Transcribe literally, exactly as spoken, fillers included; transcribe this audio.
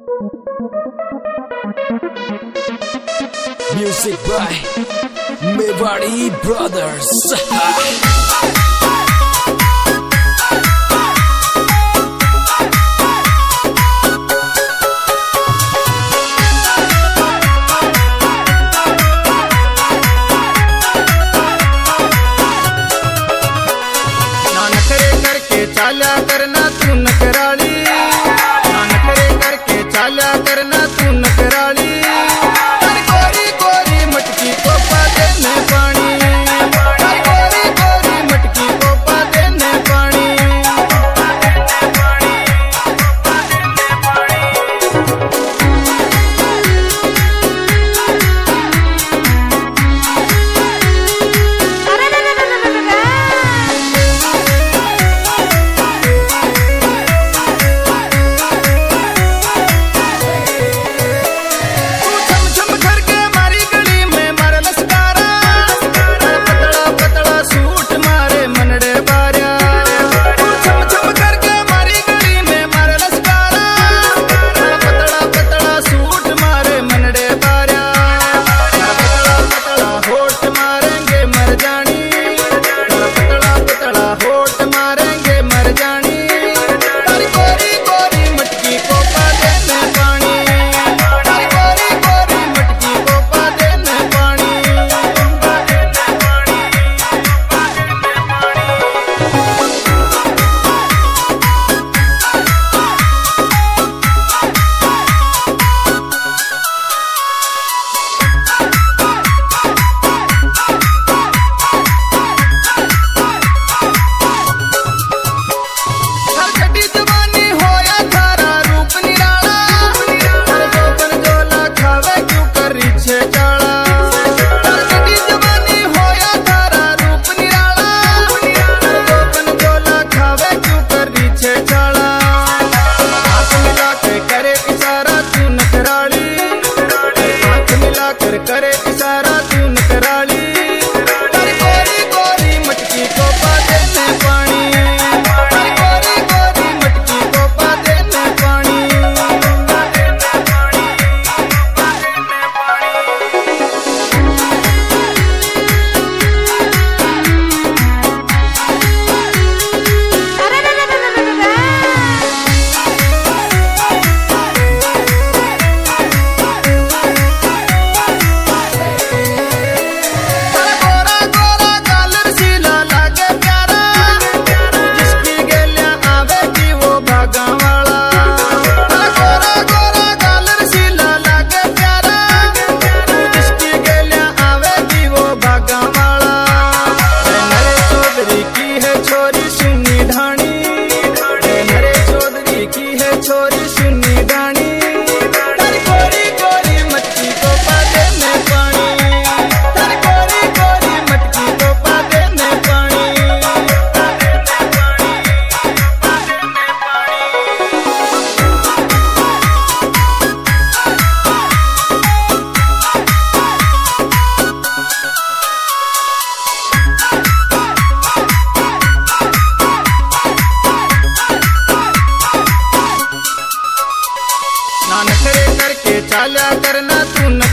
Music by Mewari Brothers. चाल्या करना तू नकराली, नखरे करके चाल्या करना तू नकराली। गोरी गोरी मटकी को पा देने पानी, गोरी गोरी मटकी को पा देने पानी। करे इशारा तू नकराली, गोरी गोरी मटकी को पा देने पानी, गोरी गोरी मटकी को पा देने पानी। छोरी सुनी डानी, गोरी गोरी मटकी को पा देने पानी, गोरी गोरी मटकी को पा देने पानी। नखरे करके चाल्या करना तू न